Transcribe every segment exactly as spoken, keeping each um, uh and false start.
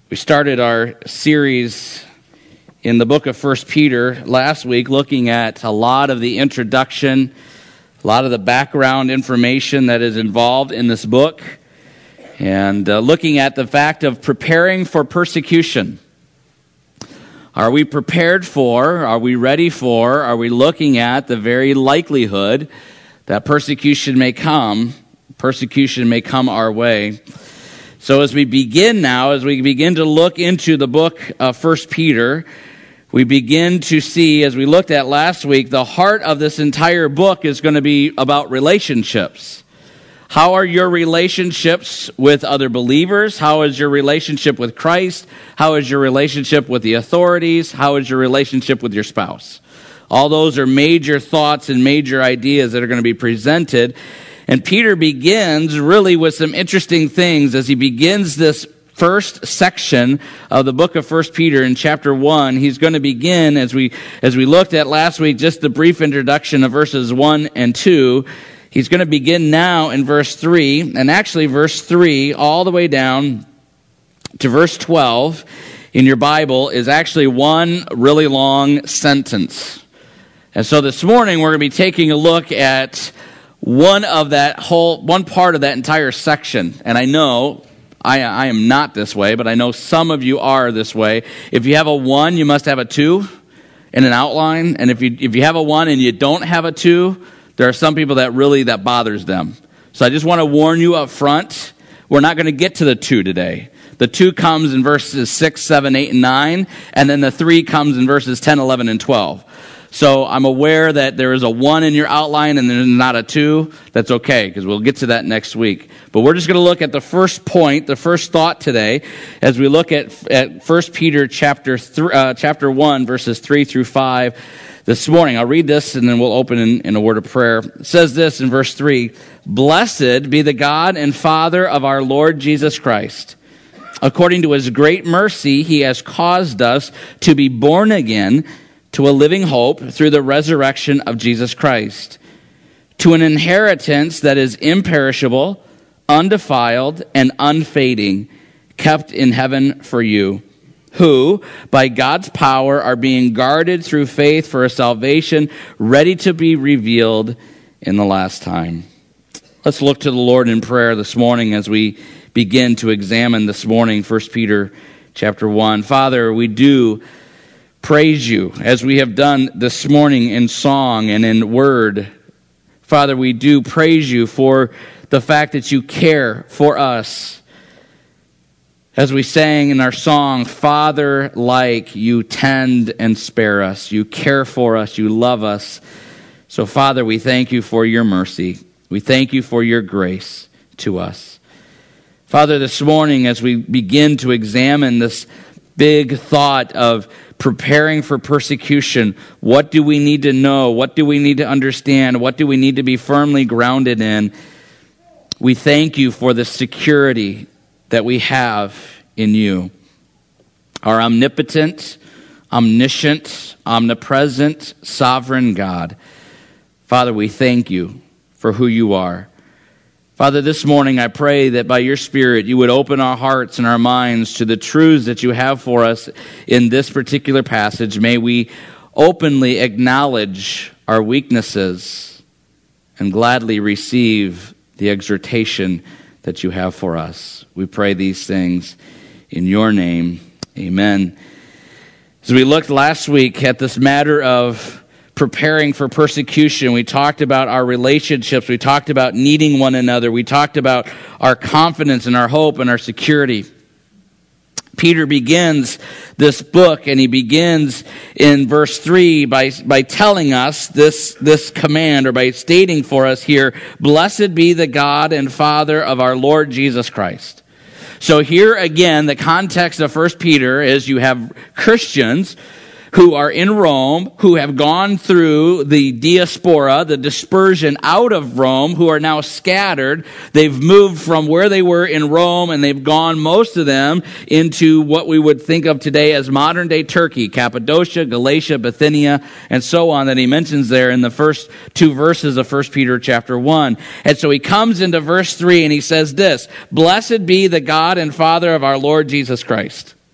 We started our series in the book of First Peter last week, looking at a lot of the introduction, a lot of the background information that is involved in this book, and uh, looking at the fact of preparing for persecution. Are we prepared for, are we ready for, are we looking at the very likelihood that persecution may come, persecution may come our way? So as we begin now, as we begin to look into the book of First Peter, we begin to see, as we looked at last week, the heart of this entire book is going to be about relationships. How are your relationships with other believers? How is your relationship with Christ? How is your relationship with the authorities? How is your relationship with your spouse? All those are major thoughts and major ideas that are going to be presented. And Peter begins really with some interesting things as he begins this first section of the book of First Peter in chapter one. He's going to begin, as we as we looked at last week, just the brief introduction of verses one and two. He's going to begin now in verse three, and actually verse three all the way down to verse twelve in your Bible is actually one really long sentence. And so this morning we're going to be taking a look at one of that whole, one part of that entire section. And I know I, I am not this way, but I know some of you are this way. If you have a one, you must have a two in an outline. And if you if you have a one and you don't have a two, there are some people that really, that bothers them. So I just want to warn you up front, we're not going to get to the two today. The two comes in verses six, seven, eight, and nine, and then the three comes in verses ten, eleven, and twelve. So I'm aware that there is a one in your outline and there's not a two. That's okay, because we'll get to that next week. But we're just going to look at the first point, the first thought today, as we look at, at First Peter chapter th- uh, chapter one, verses three through five this morning. I'll read this and then we'll open in, in a word of prayer. It says this in verse three, "Blessed be the God and Father of our Lord Jesus Christ. According to his great mercy, he has caused us to be born again to a living hope through the resurrection of Jesus Christ, to an inheritance that is imperishable, undefiled, and unfading, kept in heaven for you, who, by God's power, are being guarded through faith for a salvation ready to be revealed in the last time." Let's look to the Lord in prayer this morning as we begin to examine this morning First Peter chapter one. Father, we do praise you as we have done this morning in song and in word. Father, we do praise you for the fact that you care for us. As we sang in our song, Father, like you tend and spare us, you care for us, you love us. So Father, we thank you for your mercy. We thank you for your grace to us. Father, this morning as we begin to examine this big thought of preparing for persecution, what do we need to know? What do we need to understand? What do we need to be firmly grounded in? We thank you for the security that we have in you. Our omnipotent, omniscient, omnipresent, sovereign God. Father, we thank you for who you are. Father, this morning I pray that by your Spirit you would open our hearts and our minds to the truths that you have for us in this particular passage. May we openly acknowledge our weaknesses and gladly receive the exhortation that you have for us. We pray these things in your name. Amen. As we looked last week at this matter of preparing for persecution, we talked about our relationships, we talked about needing one another, we talked about our confidence and our hope and our security. Peter begins this book, and he begins in verse three by, by telling us this, this command, or by stating for us here, "Blessed be the God and Father of our Lord Jesus Christ." So here again, the context of First Peter is you have Christians who are in Rome, who have gone through the diaspora, the dispersion out of Rome, who are now scattered. They've moved from where they were in Rome, and they've gone, most of them, into what we would think of today as modern-day Turkey, Cappadocia, Galatia, Bithynia, and so on, that he mentions there in the first two verses of First Peter chapter one. And so he comes into verse three, and he says this, "Blessed be the God and Father of our Lord Jesus Christ."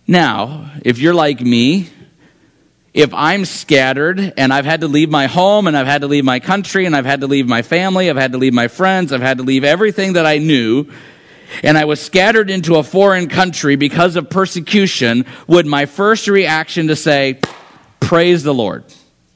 Now, if you're like me, if I'm scattered and I've had to leave my home and I've had to leave my country and I've had to leave my family, I've had to leave my friends, I've had to leave everything that I knew, and I was scattered into a foreign country because of persecution, would my first reaction to say, praise the Lord?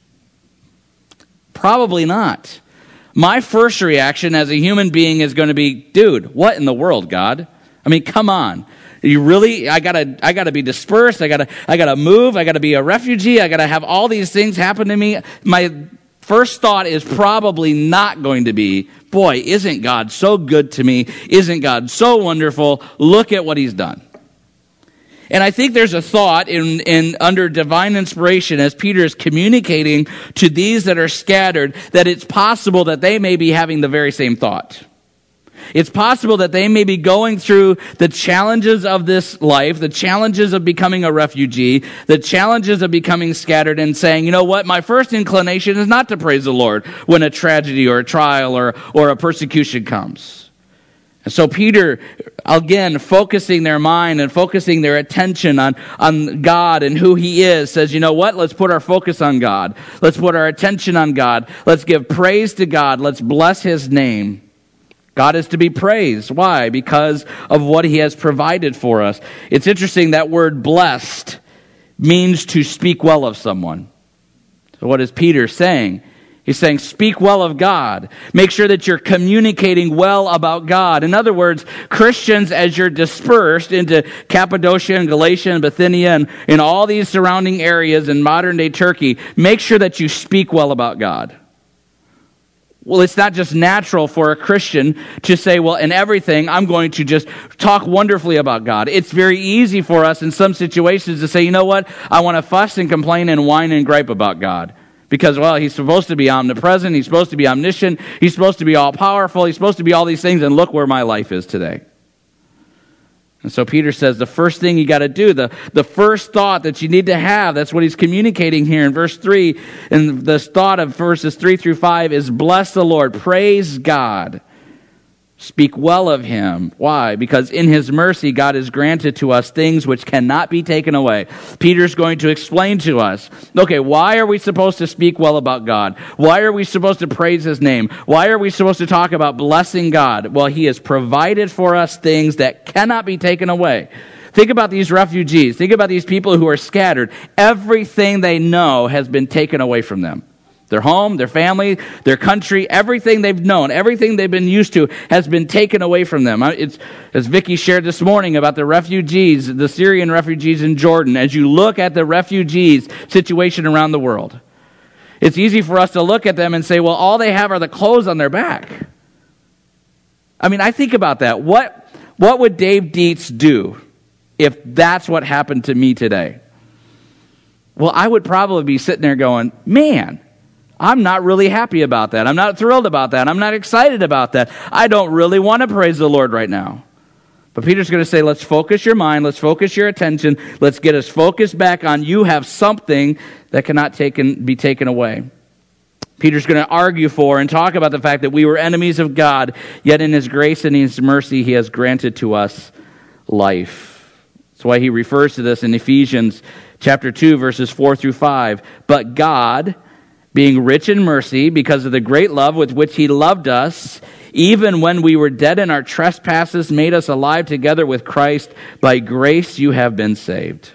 Probably not. My first reaction as a human being is going to be, dude, what in the world, God? I mean, come on. You really, I gotta, I gotta be dispersed. I gotta, I gotta move. I gotta be a refugee. I gotta have all these things happen to me. My first thought is probably not going to be, boy, isn't God so good to me? Isn't God so wonderful? Look at what he's done. And I think there's a thought in, in under divine inspiration as Peter is communicating to these that are scattered that it's possible that they may be having the very same thought. It's possible that they may be going through the challenges of this life, the challenges of becoming a refugee, the challenges of becoming scattered and saying, you know what, my first inclination is not to praise the Lord when a tragedy or a trial or, or a persecution comes. And so Peter, again, focusing their mind and focusing their attention on, on God and who he is, says, you know what, let's put our focus on God. Let's put our attention on God. Let's give praise to God. Let's bless his name. God is to be praised. Why? Because of what he has provided for us. It's interesting, that word blessed means to speak well of someone. So what is Peter saying? He's saying, speak well of God. Make sure that you're communicating well about God. In other words, Christians, as you're dispersed into Cappadocia and Galatia and Bithynia and in all these surrounding areas in modern-day Turkey, make sure that you speak well about God. Well, it's not just natural for a Christian to say, well, in everything, I'm going to just talk wonderfully about God. It's very easy for us in some situations to say, you know what, I want to fuss and complain and whine and gripe about God. Because, well, he's supposed to be omnipresent, he's supposed to be omniscient, he's supposed to be all-powerful, he's supposed to be all these things, and look where my life is today. And so Peter says the first thing you got to do, the, the first thought that you need to have, that's what he's communicating here in verse three, and the thought of verses three through five is bless the Lord, praise God, speak well of him. Why? Because in his mercy, God has granted to us things which cannot be taken away. Peter's going to explain to us, okay, why are we supposed to speak well about God? Why are we supposed to praise his name? Why are we supposed to talk about blessing God? Well, he has provided for us things that cannot be taken away. Think about these refugees. Think about these people who are scattered. Everything they know has been taken away from them. Their home, their family, their country, everything they've known, everything they've been used to has been taken away from them. It's, as Vicky shared this morning about the refugees, the Syrian refugees in Jordan, as you look at the refugees situation around the world, it's easy for us to look at them and say, well, all they have are the clothes on their back. I mean, I think about that. What, what would Dave Dietz do if that's what happened to me today? Well, I would probably be sitting there going, man, I'm not really happy about that. I'm not thrilled about that. I'm not excited about that. I don't really want to praise the Lord right now. But Peter's going to say, let's focus your mind. Let's focus your attention. Let's get us focused back on you have something that cannot taken, be taken away. Peter's going to argue for and talk about the fact that we were enemies of God, yet in his grace and his mercy, he has granted to us life. That's why he refers to this in Ephesians chapter two, verses four through five. But God, being rich in mercy, because of the great love with which he loved us, even when we were dead in our trespasses, made us alive together with Christ. By grace you have been saved.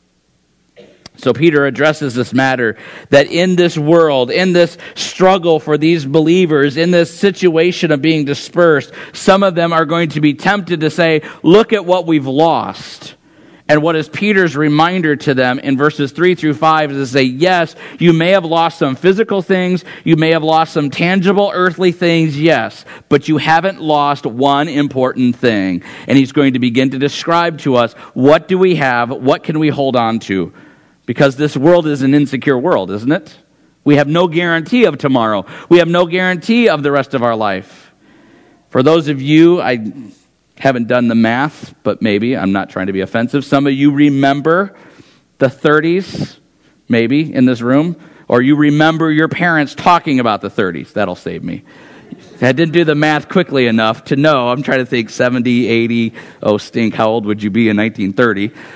So Peter addresses this matter that in this world, in this struggle for these believers, in this situation of being dispersed, some of them are going to be tempted to say, look at what we've lost. And what is Peter's reminder to them in verses three through five is to say, yes, you may have lost some physical things, you may have lost some tangible earthly things, yes, but you haven't lost one important thing. And he's going to begin to describe to us, what do we have, what can we hold on to? Because this world is an insecure world, isn't it? We have no guarantee of tomorrow. We have no guarantee of the rest of our life. For those of you, I haven't done the math, but maybe, I'm not trying to be offensive. Some of you remember the thirties, maybe, in this room, or you remember your parents talking about the thirties. That'll save me. I didn't do the math quickly enough to know. I'm trying to think seventy, eighty, oh stink, how old would you be in nineteen thirty?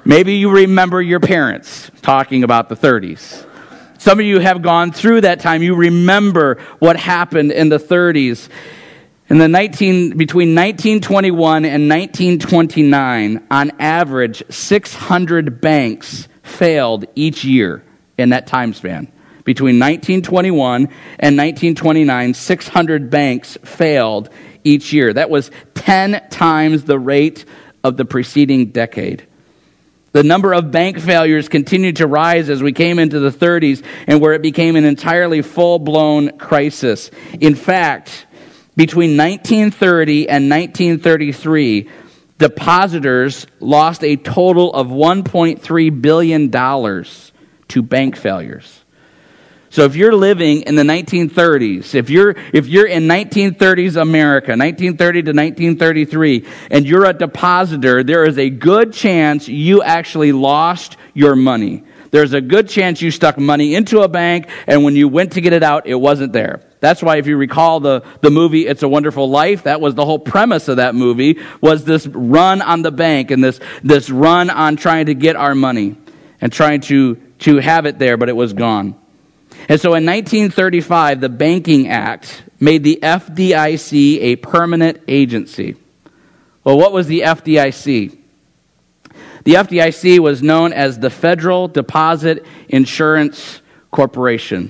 Maybe you remember your parents talking about the thirties. Some of you have gone through that time. You remember what happened in the thirties. In the nineteen between nineteen twenty-one and nineteen twenty-nine, on average, six hundred banks failed each year in that time span. Between nineteen twenty-one and nineteen twenty-nine, six hundred banks failed each year. That was ten times the rate of the preceding decade. The number of bank failures continued to rise as we came into the thirties, and where it became an entirely full-blown crisis. In fact, between nineteen thirty and nineteen thirty-three, depositors lost a total of one point three billion dollars to bank failures. So if you're living in the nineteen thirties, if you're if you're in nineteen thirties America, nineteen thirty to nineteen thirty-three, and you're a depositor, there is a good chance you actually lost your money. There's a good chance you stuck money into a bank, and when you went to get it out, it wasn't there. That's why if you recall the, the movie It's a Wonderful Life, that was the whole premise of that movie, was this run on the bank and this, this run on trying to get our money and trying to, to have it there, but it was gone. And so in nineteen thirty-five, the Banking Act made the F D I C a permanent agency. Well, what was the F D I C? The F D I C was known as the Federal Deposit Insurance Corporation.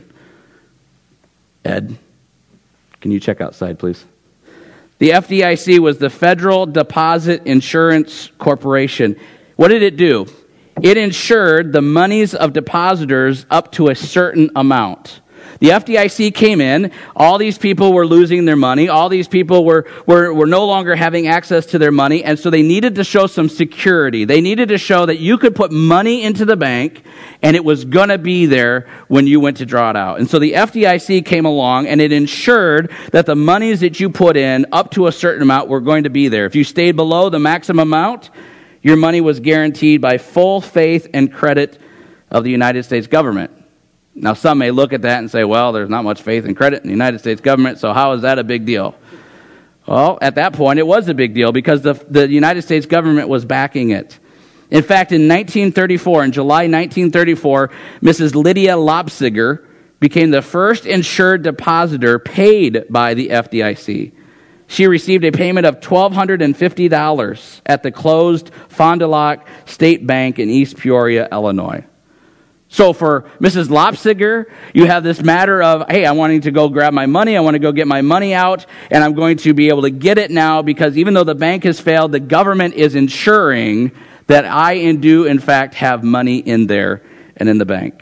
Ed, can you check outside, please? The F D I C was the Federal Deposit Insurance Corporation. What did it do? It insured the monies of depositors up to a certain amount. The F D I C came in, all these people were losing their money, all these people were, were, were no longer having access to their money, and so they needed to show some security. They needed to show that you could put money into the bank, and it was going to be there when you went to draw it out. And so the F D I C came along, and it ensured that the monies that you put in up to a certain amount were going to be there. If you stayed below the maximum amount, your money was guaranteed by full faith and credit of the United States government. Now, some may look at that and say, well, there's not much faith and credit in the United States government, so how is that a big deal? Well, at that point, it was a big deal because the, the United States government was backing it. In fact, in nineteen thirty-four, in July nineteen thirty-four, Missus Lydia Lobsiger became the first insured depositor paid by the F D I C. She received a payment of one thousand two hundred fifty dollars at the closed Fond du Lac State Bank in East Peoria, Illinois. So for Missus Lobsiger, you have this matter of, hey, I'm wanting to go grab my money, I want to go get my money out, and I'm going to be able to get it now because even though the bank has failed, the government is ensuring that I do, in fact, have money in there and in the bank.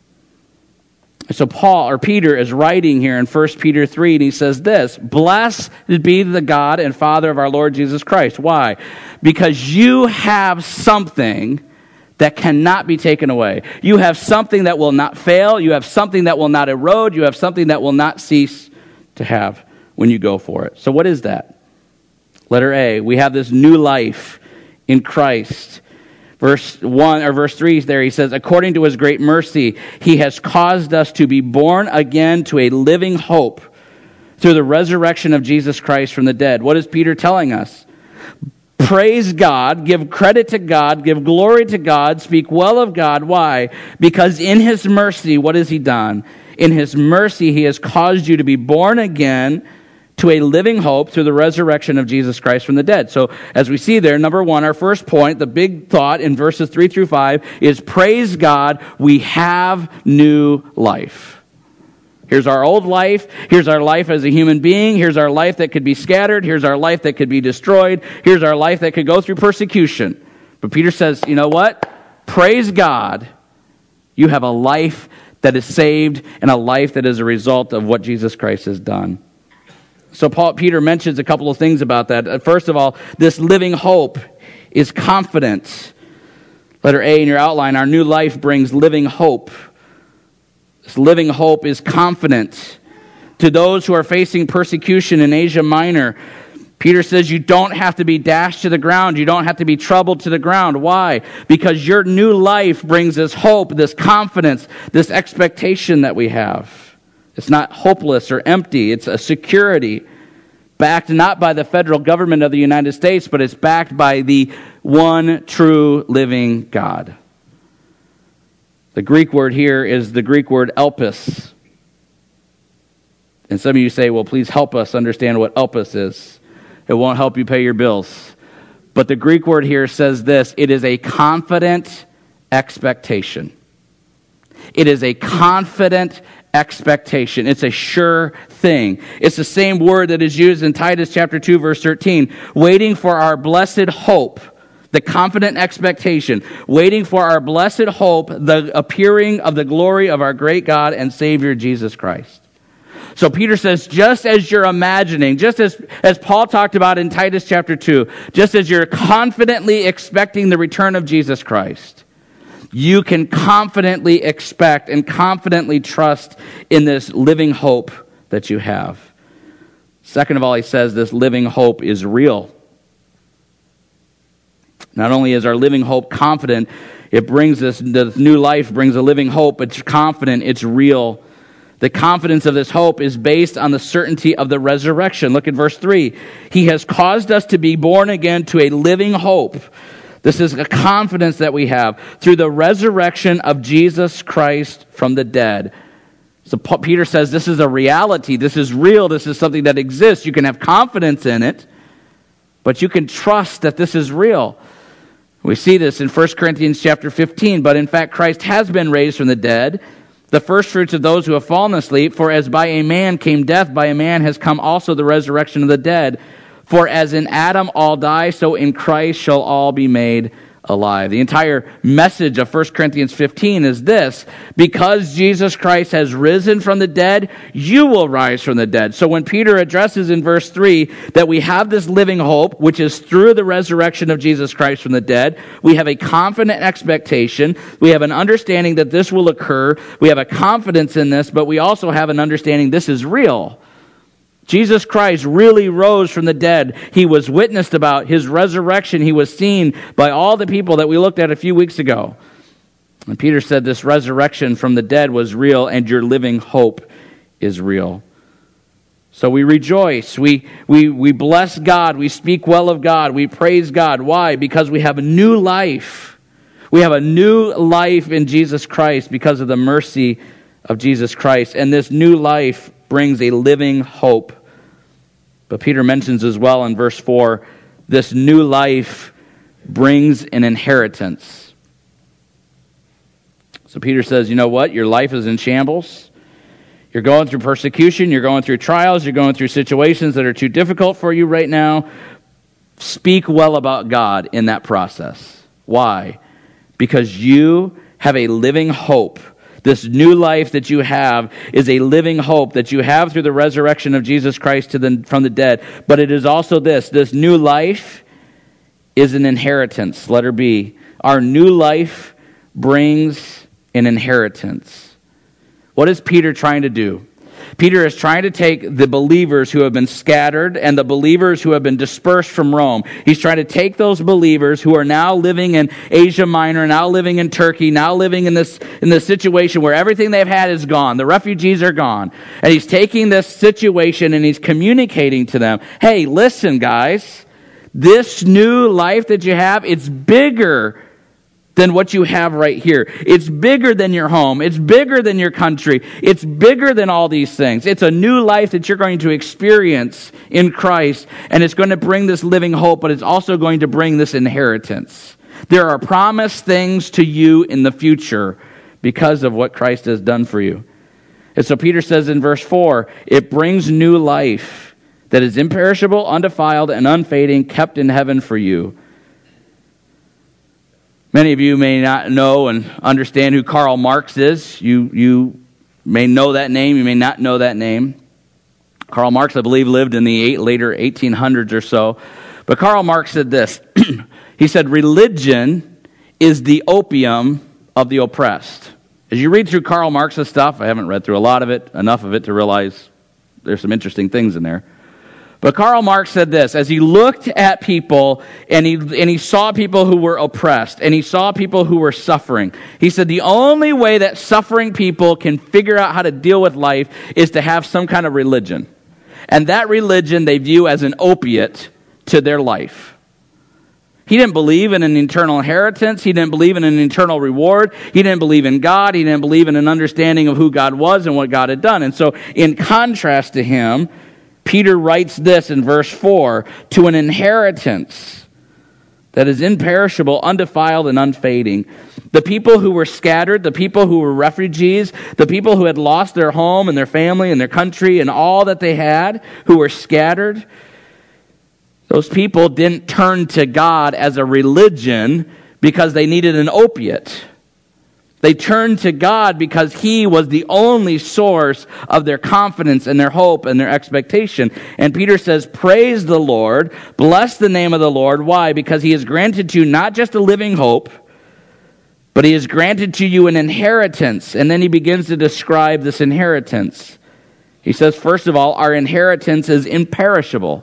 So Paul, or Peter, is writing here in First Peter three, and he says this, "Blessed be the God and Father of our Lord Jesus Christ." Why? Because you have something that cannot be taken away. You have something that will not fail. You have something that will not erode. You have something that will not cease to have when you go for it. So what is that? Letter A, we have this new life in Christ. Verse one or verse three there, he says, according to his great mercy, he has caused us to be born again to a living hope through the resurrection of Jesus Christ from the dead. What is Peter telling us? Praise God, give credit to God, give glory to God, speak well of God. Why? Because in his mercy, what has he done? In his mercy, he has caused you to be born again to a living hope through the resurrection of Jesus Christ from the dead. So as we see there, number one, our first point, the big thought in verses three through five is praise God, we have new life. Here's our old life. Here's our life as a human being. Here's our life that could be scattered. Here's our life that could be destroyed. Here's our life that could go through persecution. But Peter says, you know what? Praise God. You have a life that is saved and a life that is a result of what Jesus Christ has done. So Paul, Peter mentions a couple of things about that. First of all, this living hope is confidence. Letter A in your outline, our new life brings living hope. This living hope is confident. To those who are facing persecution in Asia Minor, Peter says you don't have to be dashed to the ground. You don't have to be troubled to the ground. Why? Because your new life brings this hope, this confidence, this expectation that we have. It's not hopeless or empty. It's a security backed not by the federal government of the United States, but it's backed by the one true living God. The Greek word here is the Greek word elpis. And some of you say, well, please help us understand what elpis is. It won't help you pay your bills. But the Greek word here says this: it is a confident expectation. It is a confident expectation. It's a sure thing. It's the same word that is used in Titus chapter two, verse thirteen, waiting for our blessed hope. The confident expectation, waiting for our blessed hope, the appearing of the glory of our great God and Savior Jesus Christ. So Peter says, just as you're imagining, just as, as Paul talked about in Titus chapter two, just as you're confidently expecting the return of Jesus Christ, you can confidently expect and confidently trust in this living hope that you have. Second of all, he says this living hope is real. Not only is our living hope confident, it brings this, this new life brings a living hope. It's confident, it's real. The confidence of this hope is based on the certainty of the resurrection. Look at verse three. He has caused us to be born again to a living hope. This is a confidence that we have through the resurrection of Jesus Christ from the dead. So Peter says this is a reality. This is real. This is something that exists. You can have confidence in it, but you can trust that this is real. We see this in First Corinthians chapter fifteen. But in fact, Christ has been raised from the dead, the firstfruits of those who have fallen asleep. For as by a man came death, by a man has come also the resurrection of the dead. For as in Adam all die, so in Christ shall all be made alive. The entire message of First Corinthians fifteen is this: because Jesus Christ has risen from the dead, you will rise from the dead. So when Peter addresses in verse three that we have this living hope, which is through the resurrection of Jesus Christ from the dead, we have a confident expectation, we have an understanding that this will occur, we have a confidence in this, but we also have an understanding this is real. Jesus Christ really rose from the dead. He was witnessed about. His resurrection, he was seen by all the people that we looked at a few weeks ago. And Peter said this resurrection from the dead was real, and your living hope is real. So we rejoice. We, we, we bless God. We speak well of God. We praise God. Why? Because we have a new life. We have a new life in Jesus Christ because of the mercy of Jesus Christ. And this new life brings a living hope. But Peter mentions as well in verse four, this new life brings an inheritance. So Peter says, you know what? Your life is in shambles. You're going through persecution. You're going through trials. You're going through situations that are too difficult for you right now. Speak well about God in that process. Why? Because you have a living hope. This new life that you have is a living hope that you have through the resurrection of Jesus Christ to the, from the dead. But it is also this. This new life is an inheritance. Letter B. Our new life brings an inheritance. What is Peter trying to do? Peter is trying to take the believers who have been scattered and the believers who have been dispersed from Rome. He's trying to take those believers who are now living in Asia Minor, now living in Turkey, now living in this in this situation where everything they've had is gone. The refugees are gone. And he's taking this situation and he's communicating to them, hey, listen, guys, this new life that you have, it's bigger than what you have right here. It's bigger than your home. It's bigger than your country. It's bigger than all these things. It's a new life that you're going to experience in Christ, and it's going to bring this living hope, but it's also going to bring this inheritance. There are promised things to you in the future because of what Christ has done for you. And so Peter says in verse four, it brings new life that is imperishable, undefiled, and unfading, kept in heaven for you. Many of you may not know and understand who Karl Marx is. You, you may know that name. You may not know that name. Karl Marx, I believe, lived in the eight, later eighteen hundreds or so. But Karl Marx said this. He said, religion is the opium of the oppressed. As you read through Karl Marx's stuff, I haven't read through a lot of it, enough of it to realize there's some interesting things in there. But Karl Marx said this, as he looked at people and he and he saw people who were oppressed and he saw people who were suffering, he said the only way that suffering people can figure out how to deal with life is to have some kind of religion. And that religion they view as an opiate to their life. He didn't believe in an eternal inheritance. He didn't believe in an eternal reward. He didn't believe in God. He didn't believe in an understanding of who God was and what God had done. And so in contrast to him, Peter writes this in verse four, to an inheritance that is imperishable, undefiled, and unfading. The people who were scattered, the people who were refugees, the people who had lost their home and their family and their country and all that they had, who were scattered, those people didn't turn to God as a religion because they needed an opiate. They turned to God because He was the only source of their confidence and their hope and their expectation. And Peter says, praise the Lord, bless the name of the Lord. Why? Because He has granted to you not just a living hope, but He has granted to you an inheritance. And then he begins to describe this inheritance. He says, first of all, our inheritance is imperishable.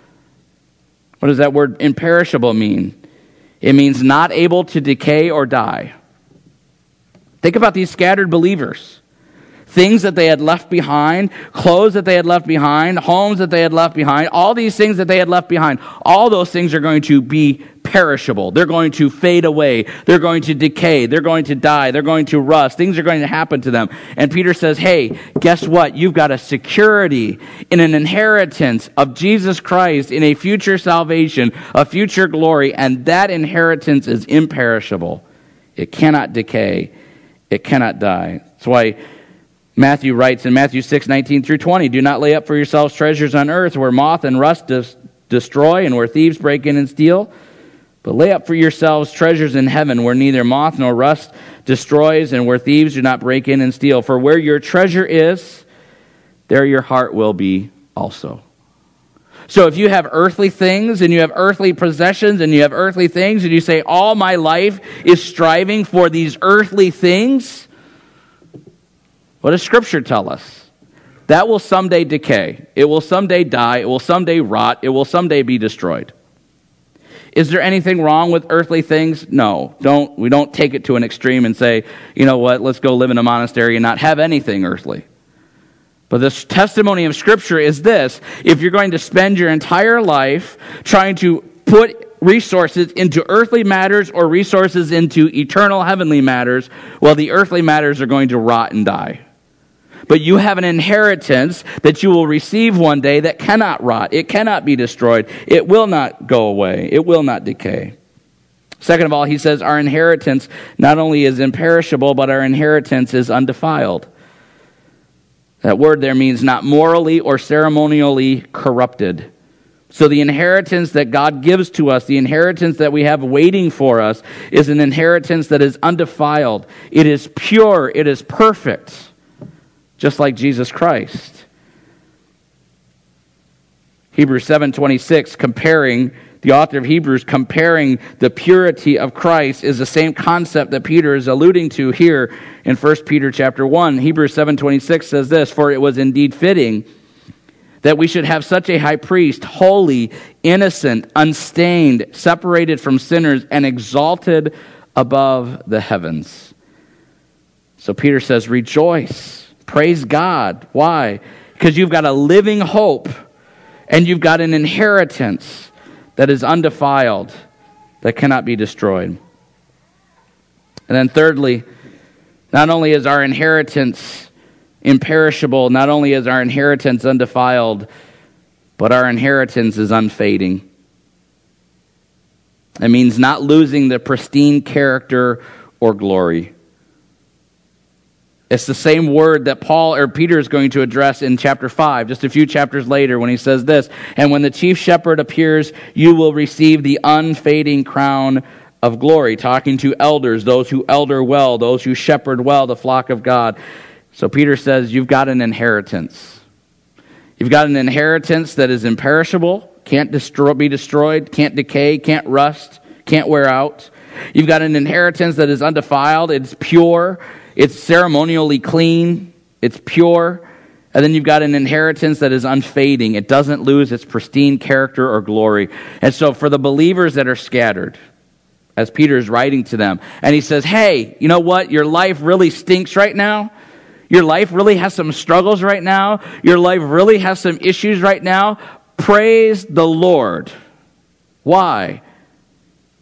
What does that word imperishable mean? It means not able to decay or die. Think about these scattered believers. Things that they had left behind, clothes that they had left behind, homes that they had left behind, all these things that they had left behind, all those things are going to be perishable. They're going to fade away. They're going to decay. They're going to die. They're going to rust. Things are going to happen to them. And Peter says, hey, guess what? You've got a security in an inheritance of Jesus Christ in a future salvation, a future glory, and that inheritance is imperishable. It cannot decay. It cannot die. That's why Matthew writes in Matthew six, nineteen through twenty, do not lay up for yourselves treasures on earth where moth and rust des- destroy and where thieves break in and steal. But lay up for yourselves treasures in heaven where neither moth nor rust destroys and where thieves do not break in and steal. For where your treasure is, there your heart will be also. So if you have earthly things and you have earthly possessions and you have earthly things and you say, all my life is striving for these earthly things, what does Scripture tell us? That will someday decay. It will someday die. It will someday rot. It will someday be destroyed. Is there anything wrong with earthly things? No. Don't, we don't take it to an extreme and say, you know what, let's go live in a monastery and not have anything earthly. But the testimony of Scripture is this: if you're going to spend your entire life trying to put resources into earthly matters or resources into eternal heavenly matters, well, the earthly matters are going to rot and die. But you have an inheritance that you will receive one day that cannot rot. It cannot be destroyed. It will not go away. It will not decay. Second of all, he says our inheritance not only is imperishable, but our inheritance is undefiled. That word there means not morally or ceremonially corrupted. So the inheritance that God gives to us, the inheritance that we have waiting for us, is an inheritance that is undefiled. It is pure. It is perfect. Just like Jesus Christ. Hebrews seven twenty-six, comparing, the author of Hebrews comparing the purity of Christ, is the same concept that Peter is alluding to here in First Peter chapter one. Hebrews seven twenty-six says this, for it was indeed fitting that we should have such a high priest, holy, innocent, unstained, separated from sinners, and exalted above the heavens. So Peter says, rejoice. Praise God. Why? Because you've got a living hope and you've got an inheritance that is undefiled, that cannot be destroyed. And then thirdly, not only is our inheritance imperishable, not only is our inheritance undefiled, but our inheritance is unfading. It means not losing the pristine character or glory. It's the same word that Paul or Peter is going to address in chapter five, just a few chapters later, when he says this, and when the chief shepherd appears, you will receive the unfading crown of glory, talking to elders, those who elder well, those who shepherd well the flock of God. So Peter says, you've got an inheritance. You've got an inheritance that is imperishable, can't destroy, be destroyed, can't decay, can't rust, can't wear out. You've got an inheritance that is undefiled, it's pure, it's ceremonially clean, it's pure. And then you've got an inheritance that is unfading. It doesn't lose its pristine character or glory. And so for the believers that are scattered, as Peter is writing to them, and he says, hey, you know what? Your life really stinks right now. Your life really has some struggles right now. Your life really has some issues right now. Praise the Lord. Why?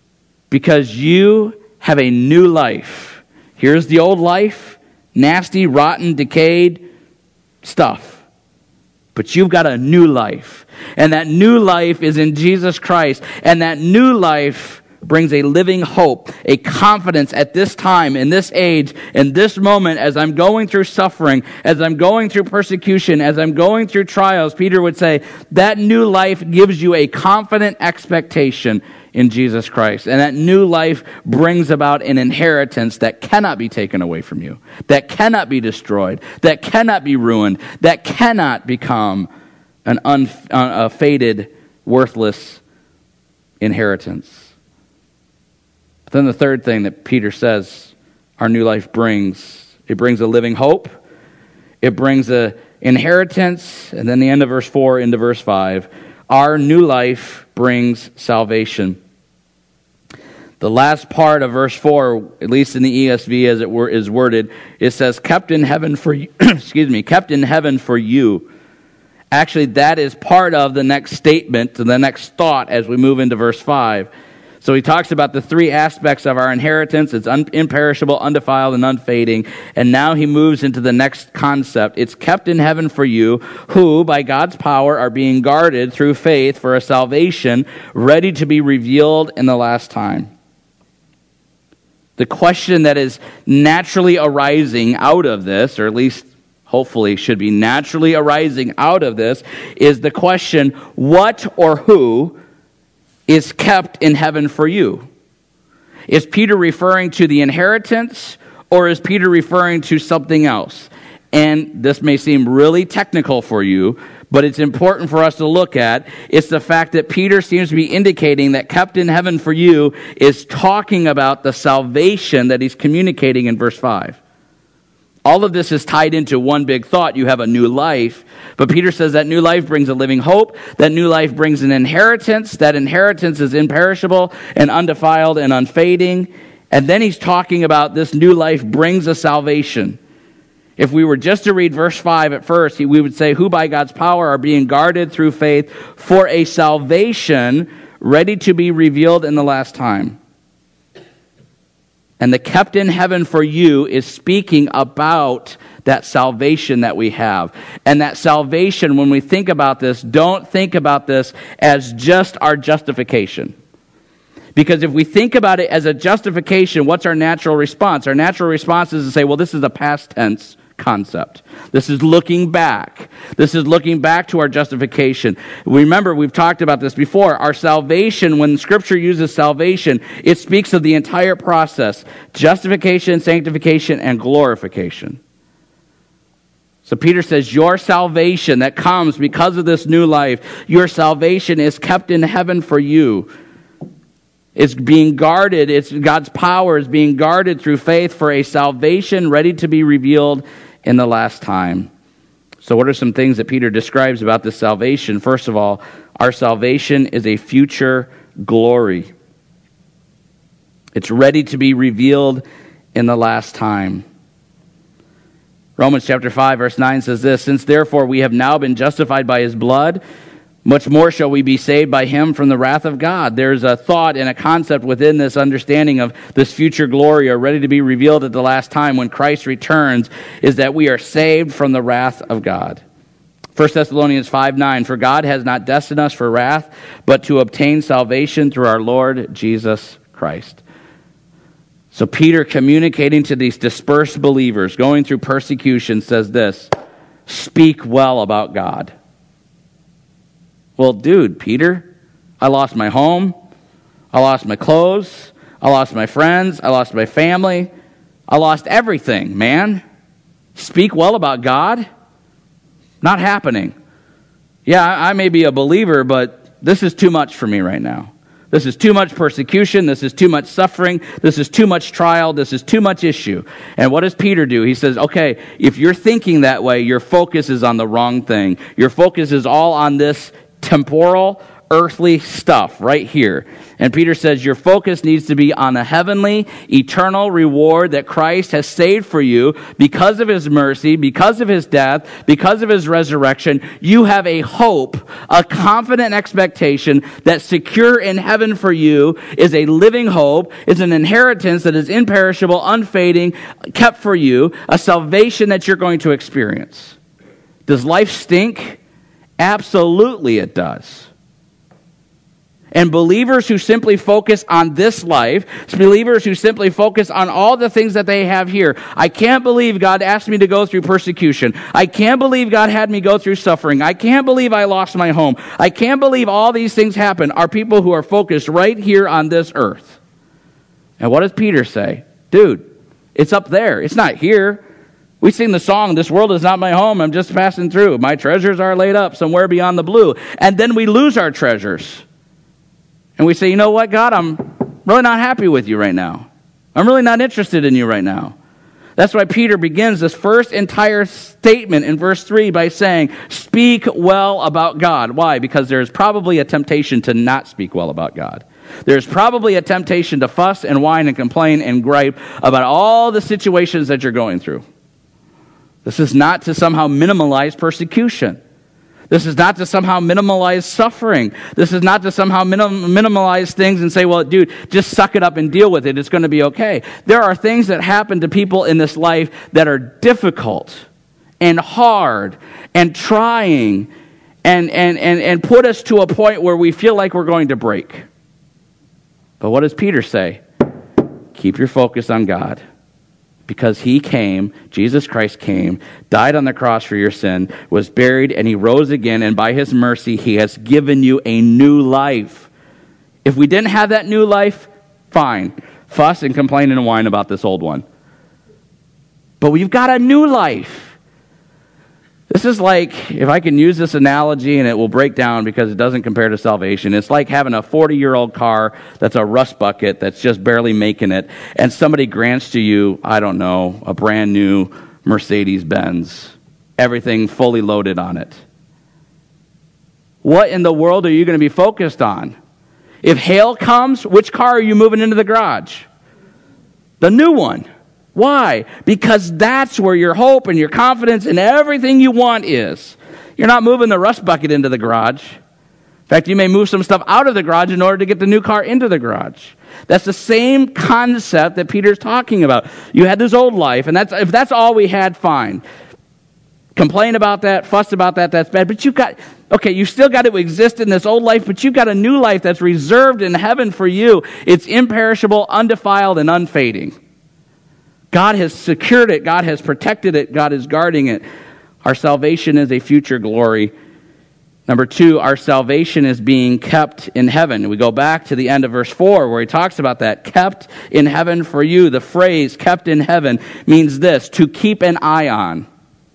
because you have a new life. Here's the old life, nasty, rotten, decayed stuff. But you've got a new life. And that new life is in Jesus Christ. And that new life brings a living hope, a confidence at this time, in this age, in this moment, as I'm going through suffering, as I'm going through persecution, as I'm going through trials. Peter would say, that new life gives you a confident expectation in Jesus Christ. And that new life brings about an inheritance that cannot be taken away from you, that cannot be destroyed, that cannot be ruined, that cannot become an unf- uh, a faded, worthless inheritance. But then the third thing that Peter says our new life brings, it brings a living hope, it brings a inheritance, and then the end of verse four into verse five, our new life brings salvation. The last part of verse four, at least in the E S V as it were, is worded, it says, kept in heaven for you, excuse me, kept in heaven for you. Actually, that is part of the next statement, the next thought as we move into verse five. So he talks about the three aspects of our inheritance. It's un- imperishable, undefiled, and unfading. And now he moves into the next concept. It's kept in heaven for you, who, by God's power, are being guarded through faith for a salvation ready to be revealed in the last time. The question that is naturally arising out of this, or at least hopefully should be naturally arising out of this, is the question, what or who is kept in heaven for you? Is Peter referring to the inheritance, or is Peter referring to something else? And this may seem really technical for you, but it's important for us to look at. It's the fact that Peter seems to be indicating that kept in heaven for you is talking about the salvation that he's communicating in verse five. All of this is tied into one big thought. You have a new life. But Peter says that new life brings a living hope. That new life brings an inheritance. That inheritance is imperishable and undefiled and unfading. And then he's talking about this new life brings a salvation. If we were just to read verse five at first, we would say, who by God's power are being guarded through faith for a salvation ready to be revealed in the last time. And the kept in heaven for you is speaking about that salvation that we have. And that salvation, when we think about this, don't think about this as just our justification. Because if we think about it as a justification, what's our natural response? Our natural response is to say, well, this is a past tense concept. This is looking back. This is looking back to our justification. Remember, we've talked about this before. Our salvation, when Scripture uses salvation, it speaks of the entire process. Justification, sanctification, and glorification. So Peter says, your salvation that comes because of this new life, your salvation is kept in heaven for you. It's being guarded. It's God's power is being guarded through faith for a salvation ready to be revealed in the last time. So what are some things that Peter describes about this salvation? First of all, our salvation is a future glory. It's ready to be revealed in the last time. Romans chapter five, verse nine says this, since therefore we have now been justified by his blood, much more shall we be saved by him from the wrath of God. There's a thought and a concept within this understanding of this future glory or ready to be revealed at the last time when Christ returns, is that we are saved from the wrath of God. First Thessalonians five nine, for God has not destined us for wrath, but to obtain salvation through our Lord Jesus Christ. So Peter, communicating to these dispersed believers going through persecution, says this, speak well about God. Well, dude, Peter, I lost my home, I lost my clothes, I lost my friends, I lost my family, I lost everything, man. Speak well about God? Not happening. Yeah, I may be a believer, but this is too much for me right now. This is too much persecution. This is too much suffering. This is too much trial. This is too much issue. And what does Peter do? He says, okay, if you're thinking that way, your focus is on the wrong thing. Your focus is all on this temporal, earthly stuff right here. And Peter says your focus needs to be on the heavenly, eternal reward that Christ has saved for you because of his mercy, because of his death, because of his resurrection. You have a hope, a confident expectation that secure in heaven for you is a living hope, is an inheritance that is imperishable, unfading, kept for you, a salvation that you're going to experience. Does life stink? Absolutely it does. And believers who simply focus on this life, believers who simply focus on all the things that they have here. I can't believe God asked me to go through persecution. I can't believe God had me go through suffering. I can't believe I lost my home. I can't believe all these things happen, are people who are focused right here on this earth. And what does Peter say? Dude, it's up there. It's not here. We sing the song, this world is not my home. I'm just passing through. My treasures are laid up somewhere beyond the blue. And then we lose our treasures. And we say, you know what, God, I'm really not happy with you right now. I'm really not interested in you right now. That's why Peter begins this first entire statement in verse three by saying, speak well about God. Why? Because there's probably a temptation to not speak well about God. There's probably a temptation to fuss and whine and complain and gripe about all the situations that you're going through. This is not to somehow minimalize persecution. This is not to somehow minimalize suffering. This is not to somehow minim- minimalize things and say, well, dude, just suck it up and deal with it. It's going to be okay. There are things that happen to people in this life that are difficult and hard and trying and, and, and, and put us to a point where we feel like we're going to break. But what does Peter say? Keep your focus on God. Because he came, Jesus Christ came, died on the cross for your sin, was buried, and he rose again, and by his mercy, he has given you a new life. If we didn't have that new life, fine. Fuss and complain and whine about this old one. But we've got a new life. This is like, if I can use this analogy, and it will break down because it doesn't compare to salvation, it's like having a forty-year-old car that's a rust bucket that's just barely making it, and somebody grants to you, I don't know, a brand new Mercedes-Benz, everything fully loaded on it. What in the world are you going to be focused on? If hail comes, which car are you moving into the garage? The new one. Why? Because that's where your hope and your confidence and everything you want is. You're not moving the rust bucket into the garage. In fact, you may move some stuff out of the garage in order to get the new car into the garage. That's the same concept that Peter's talking about. You had this old life, and that's if that's all we had, fine. Complain about that, fuss about that, that's bad. But you've got, okay, you still got to exist in this old life, but you've got a new life that's reserved in heaven for you. It's imperishable, undefiled, and unfading. God has secured it. God has protected it. God is guarding it. Our salvation is a future glory. Number two, our salvation is being kept in heaven. We go back to the end of verse four where he talks about that. Kept in heaven for you. The phrase kept in heaven means this, to keep an eye on.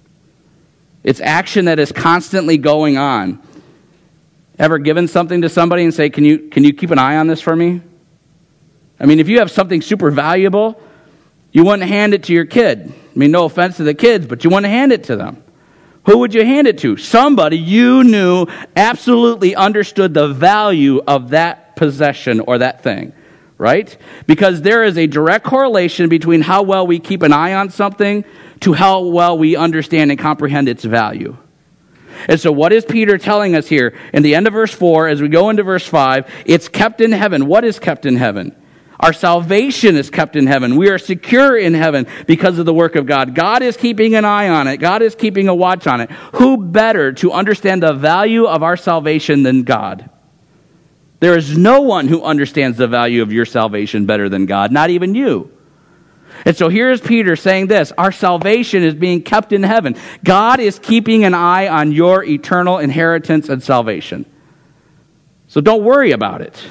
It's action that is constantly going on. Ever given something to somebody and say, can you, can you keep an eye on this for me? I mean, if you have something super valuable, you wouldn't hand it to your kid. I mean, no offense to the kids, but you wouldn't hand it to them. Who would you hand it to? Somebody you knew absolutely understood the value of that possession or that thing, right? Because there is a direct correlation between how well we keep an eye on something to how well we understand and comprehend its value. And so what is Peter telling us here? In the end of verse four, as we go into verse five, it's kept in heaven. What is kept in heaven? Our salvation is kept in heaven. We are secure in heaven because of the work of God. God is keeping an eye on it. God is keeping a watch on it. Who better to understand the value of our salvation than God? There is no one who understands the value of your salvation better than God, not even you. And so here's Peter saying this, our salvation is being kept in heaven. God is keeping an eye on your eternal inheritance and salvation. So don't worry about it.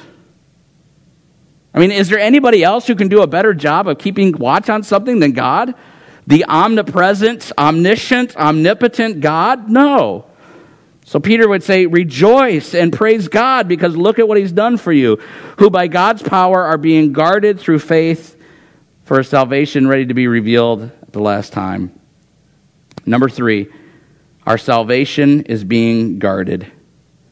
I mean, is there anybody else who can do a better job of keeping watch on something than God? The omnipresent, omniscient, omnipotent God? No. So Peter would say, rejoice and praise God because look at what he's done for you, who by God's power are being guarded through faith for a salvation ready to be revealed at the last time. Number three, our salvation is being guarded.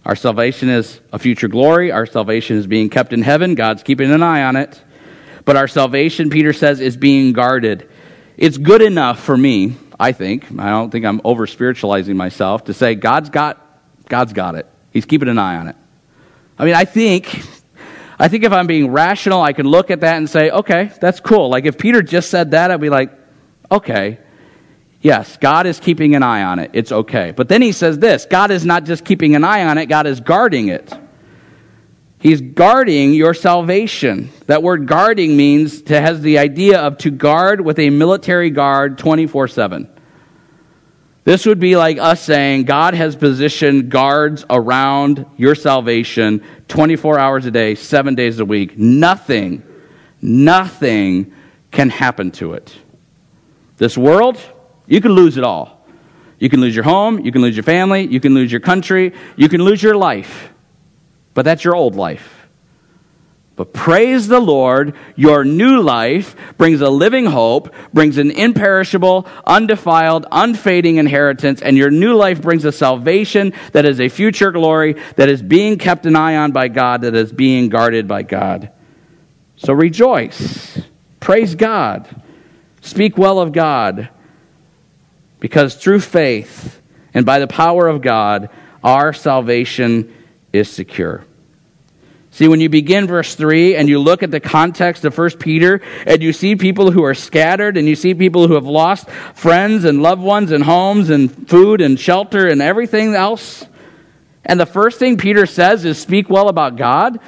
Our salvation is a future glory. Our salvation is being kept in heaven. God's keeping an eye on it. But our salvation, Peter says, is being guarded. It's good enough for me, I think. I don't think I'm over-spiritualizing myself to say God's got, God's got it. He's keeping an eye on it. I mean, I think... I think if I'm being rational, I can look at that and say, okay, that's cool. Like if Peter just said that, I'd be like, okay, yes, God is keeping an eye on it. It's okay. But then he says this, God is not just keeping an eye on it, God is guarding it. He's guarding your salvation. That word guarding means, to has the idea of to guard with a military guard twenty-four seven. This would be like us saying God has positioned guards around your salvation twenty-four hours a day, seven days a week. Nothing, nothing can happen to it. This world, you can lose it all. You can lose your home, you can lose your family, you can lose your country, you can lose your life. But that's your old life. But praise the Lord, your new life brings a living hope, brings an imperishable, undefiled, unfading inheritance, and your new life brings a salvation that is a future glory, that is being kept an eye on by God, that is being guarded by God. So rejoice. Praise God. Speak well of God. Because through faith and by the power of God, our salvation is secure. See, when you begin verse three and you look at the context of First Peter and you see people who are scattered and you see people who have lost friends and loved ones and homes and food and shelter and everything else, and the first thing Peter says is speak well about God,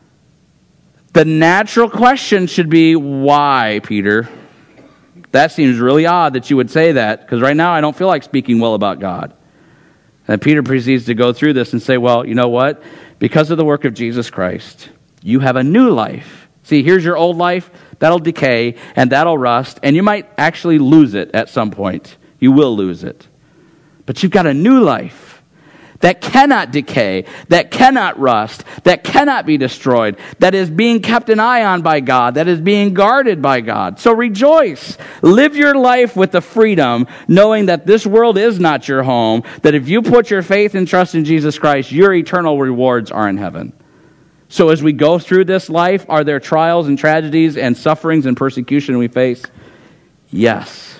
the natural question should be, why, Peter? That seems really odd that you would say that, because right now I don't feel like speaking well about God. And Peter proceeds to go through this and say, well, you know what? Because of the work of Jesus Christ, you have a new life. See, here's your old life. That'll decay, and that'll rust, and you might actually lose it at some point. You will lose it. But you've got a new life that cannot decay, that cannot rust, that cannot be destroyed, that is being kept an eye on by God, that is being guarded by God. So rejoice. Live your life with the freedom, knowing that this world is not your home, that if you put your faith and trust in Jesus Christ, your eternal rewards are in heaven. So as we go through this life, are there trials and tragedies and sufferings and persecution we face? Yes.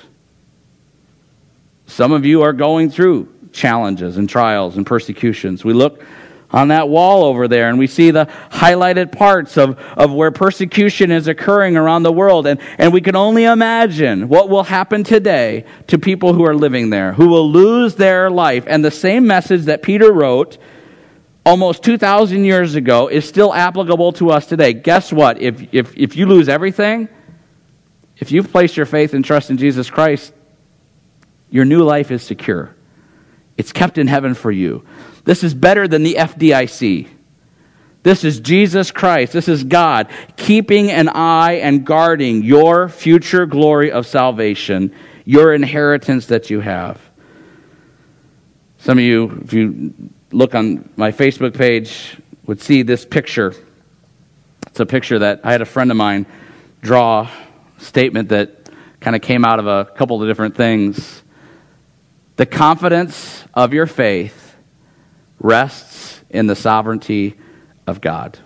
Some of you are going through challenges and trials and persecutions. We look on that wall over there and we see the highlighted parts of, of where persecution is occurring around the world. And, and we can only imagine what will happen today to people who are living there, who will lose their life. And the same message that Peter wrote almost two thousand years ago is still applicable to us today. Guess what? If, if, if you lose everything, if you've placed your faith and trust in Jesus Christ, your new life is secure. It's kept in heaven for you. This is better than the F D I C. This is Jesus Christ. This is God keeping an eye and guarding your future glory of salvation, your inheritance that you have. Some of you, if you look on my Facebook page, would see this picture. It's a picture that I had a friend of mine draw, a statement that kind of came out of a couple of different things. The confidence of your faith rests in the sovereignty of God.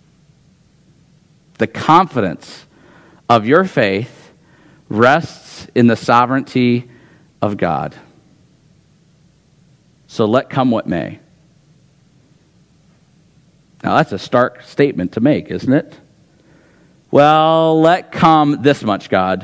The confidence of your faith rests in the sovereignty of God. So let come what may. Now that's a stark statement to make, isn't it? Well, let come this much, God.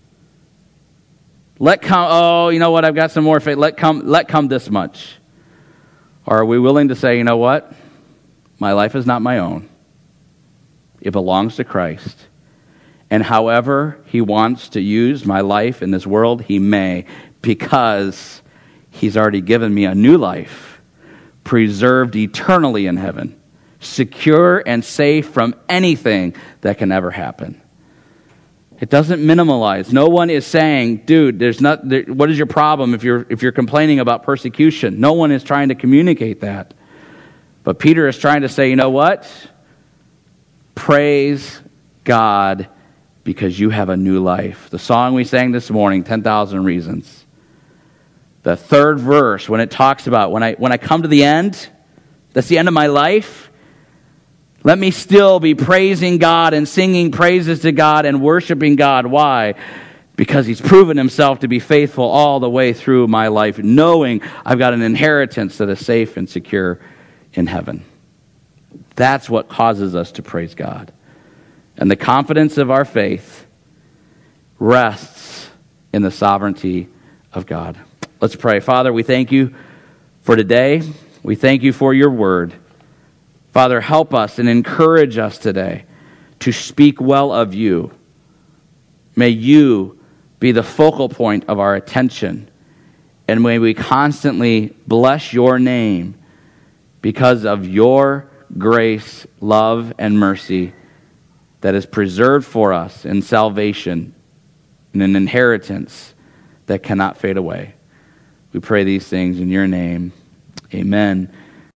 Let come, oh, you know what, I've got some more faith. Let come, let come this much. Or are we willing to say, you know what? My life is not my own. It belongs to Christ. And however he wants to use my life in this world, he may, because he's already given me a new life, preserved eternally in heaven, secure and safe from anything that can ever happen. It doesn't minimalize. No one is saying, dude, there's not. There, what is your problem if you're if you're complaining about persecution? No one is trying to communicate that. But Peter is trying to say, you know what? Praise God because you have a new life. The song we sang this morning, ten thousand Reasons. The third verse, when it talks about, when I when I come to the end, That's the end of my life. Let me still be praising God and singing praises to God and worshiping God. Why? Because he's proven himself to be faithful all the way through my life, knowing I've got an inheritance that is safe and secure in heaven. That's what causes us to praise God. And the confidence of our faith rests in the sovereignty of God. Let's pray. Father, we thank you for today. We thank you for your word. Father, help us and encourage us today to speak well of you. May you be the focal point of our attention, and may we constantly bless your name because of your grace, love, and mercy that is preserved for us in salvation and an inheritance that cannot fade away. We pray these things in your name. Amen.